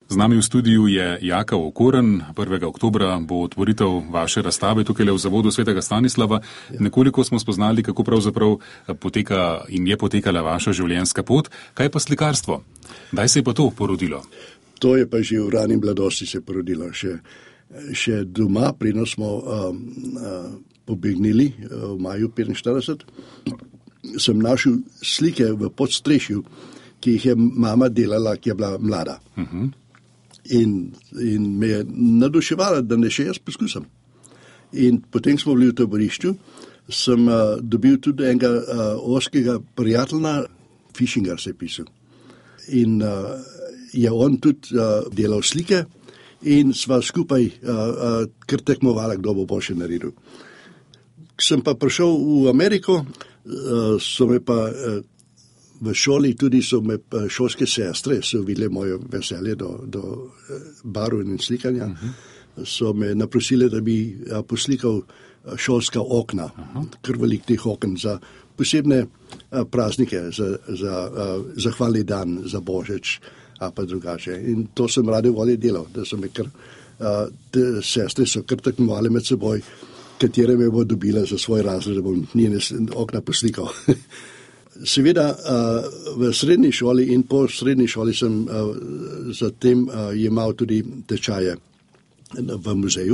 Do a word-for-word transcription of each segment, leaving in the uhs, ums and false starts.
Z nami v studiu je Jaka Okorn. prvega oktobra bo otvoritev vaše razstave tukaj v Zavodu Svetega Stanislava. Ja. Nekoliko smo spoznali, kako pravzaprav poteka in je potekala vaša življenjska pot. Kaj pa slikarstvo? Kdaj se je pa to porodilo? To je pa že v rani mladosti se porodilo. Še, še doma, preden smo um, uh, pobegnili uh, v maju petinštirideset, sem našel slike v podstrešju, ki jih je mama delala, ki je bila mlada. Uh-huh. In, in me je naduševala, da ne še jaz poskusim. In potem smo bili v taborišču, sem uh, dobil tudi enega uh, oskega prijatelja, Fischinger se je pisal. In uh, je on tudi uh, delal slike in sva skupaj uh, uh, kar tekmovala, kdo bo boljše naredil. Sem pa prišel v Ameriko, uh, so me pa uh, v šoli tudi so me šolske sestre, so videli moje veselje do, do barv in slikanja, uh-huh. so me naprosili, da bi poslikal šolska okna, uh-huh. kar velik teh okn za posebne praznike, za, za zahvalni dan, za Božič, a pa drugače. In to sem rade volje delal, da so me kar, te sestre so kar tekmovali med seboj, katere me bo dobila za svoj razred, da bom njene okna poslikal. Seveda v srednji šoli in po srednji šoli sem zatem imel tudi tečaje v muzeju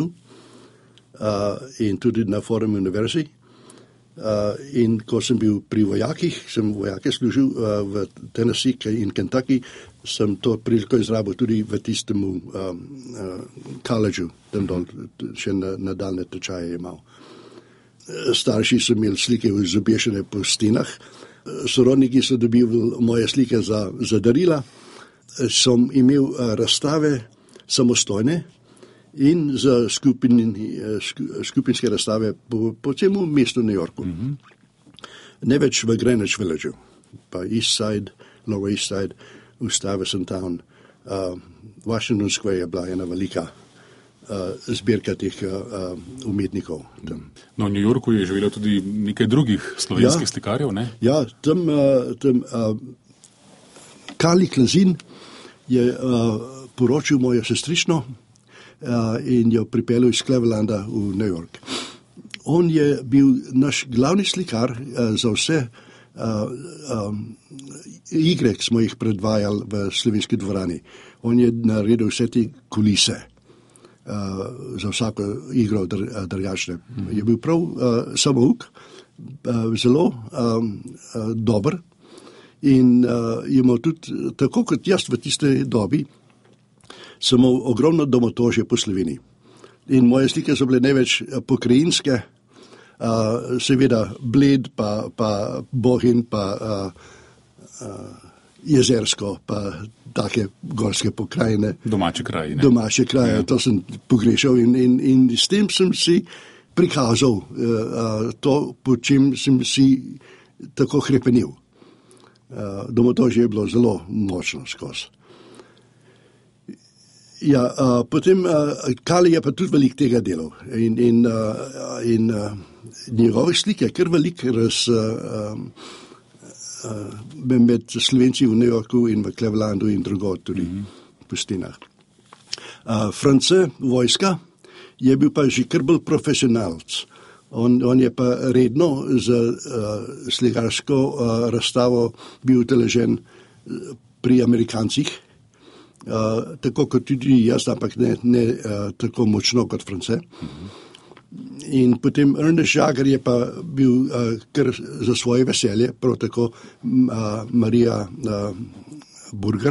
in tudi na Forum univerzi. In ko sem bil pri vojakih, sem vojake služil v Tennessee in Kentucky, sem to priliko izrabil tudi v tistemu collegeu, tam dol še nadaljne tečaje imel. Starši so imeli slike izobešene po stenah, sorodniki so dobili moje slike za, za darila, sem imel razstave samostojne in za skupin, skupinske razstave po, po celem mestu New Yorku. Mm-hmm. Ne več v Greenwich Villageu, pa East Side, Lower East Side, v Stuyvesant Town, uh, Washington Square je bila ena velika Uh, zbirka teh uh, umetnikov. Tam. No, v New Yorku je živelo tudi nekaj drugih slovenskih ja, slikarjev, ne? Ja, tam, uh, tam uh, Kali Klazin je uh, poročil mojo sestrično uh, in jo pripeljal iz Clevelanda v New York. On je bil naš glavni slikar uh, za vse uh, um, igre, ki smo jih predvajali v Slovenski dvorani. On je naredil vse te kulise. Uh, za vsako igro dr, uh, drugačne. Je bil prav uh, samouk, uh, zelo um, uh, dober in uh, je imel tudi, tako kot jaz v tiste dobi, sem imel ogromno domotožje po Sloveniji. In moje slike so bile največ pokrajinske, uh, seveda Bled, pa, pa Bohinj, pa uh, uh, Jezersko, pa take gorske pokrajine. Domače kraje. Domače kraje, ja. To sem pogrešal in, in, in s tem sem si prikazal uh, to, po čem sem si tako hrepenil. Uh, domotožje je bilo zelo močno skozi. Ja, uh, potem uh, Kali je pa tudi velik tega delal in, in, uh, in uh, njegove slike kar velik raz uh, um, Uh, med Slovenci v New Yorku in v Clevelandu in drugod tudi mm-hmm. po stenah. Uh, France, vojska, je bil pa že kar bolj profesionalc. On, on je pa redno za uh, slikarsko uh, razstavo bil uteležen pri Amerikancih, uh, tako kot tudi jaz, ampak ne, ne uh, tako močno kot France. Mm-hmm. In potem Ernest Jager je pa bil uh, kar za svoje veselje, prav tako uh, Marija uh, Burger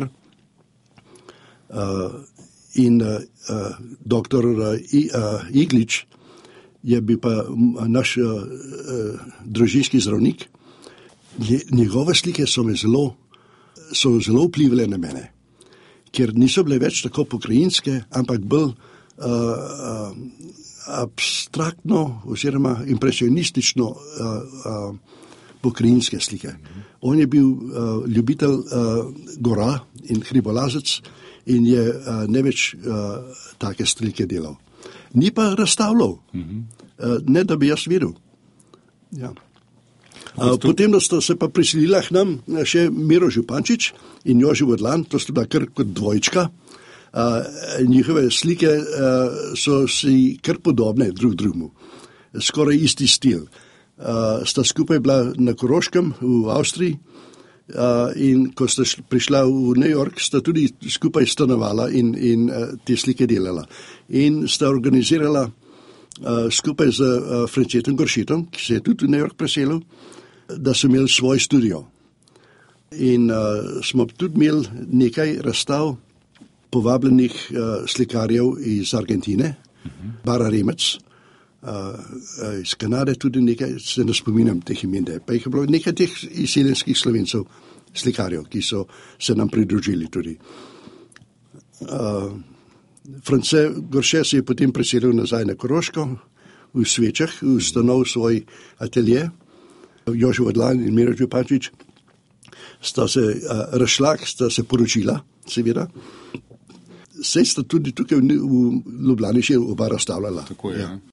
uh, in uh, uh, doktor uh, I, uh, Iglič je bil pa naš uh, uh, družinski zdravnik. Njegove slike so me zelo, so zelo vplivale na mene, ker niso bile več tako pokrajinske, ampak bolj uh, uh, abstraktno oziroma impresionistično uh, uh, pokrajinske slike. On je bil uh, ljubitelj uh, gora in hribolazec in je uh, največ uh, take slike delal. Ni pa razstavljal, uh, ne da bi jaz videl. Ja. Uh, potem, da sta se pa priselila k nam še Miro Župančič in Jože Vodlan, to sta bila kar kot dvojčka. Uh, njihove slike uh, so si kar podobne drug drugemu, skoraj isti stil. Uh, sta skupaj bila na Koroškem v Avstriji uh, in ko sta prišla v New York, sta tudi skupaj stanovala in, in uh, te slike delala. In sta organizirala uh, skupaj z uh, Francetom Goršitom, ki se je tudi v New York preselil, da so imeli svoj studio. In uh, smo tudi imeli nekaj razstav povabljenih uh, slikarjev iz Argentine, uh-huh. Bara Remec, Uh, iz Kanade tudi nekaj, se ne spominjam teh imen, pa jih je bilo nekaj teh izseljenskih Slovencev, slikarjev, ki so se nam pridružili tudi. Uh, France Gorše se je potem preselil nazaj na Koroško, v Svečah, ustanov svoj atelje, Jožef Odlan in Miro Đupančič, sta se uh, razšla, sta se poročila, seveda. Sej sta tudi tukaj v, v Ljubljani še oba razstavljala. Tako je. Ja.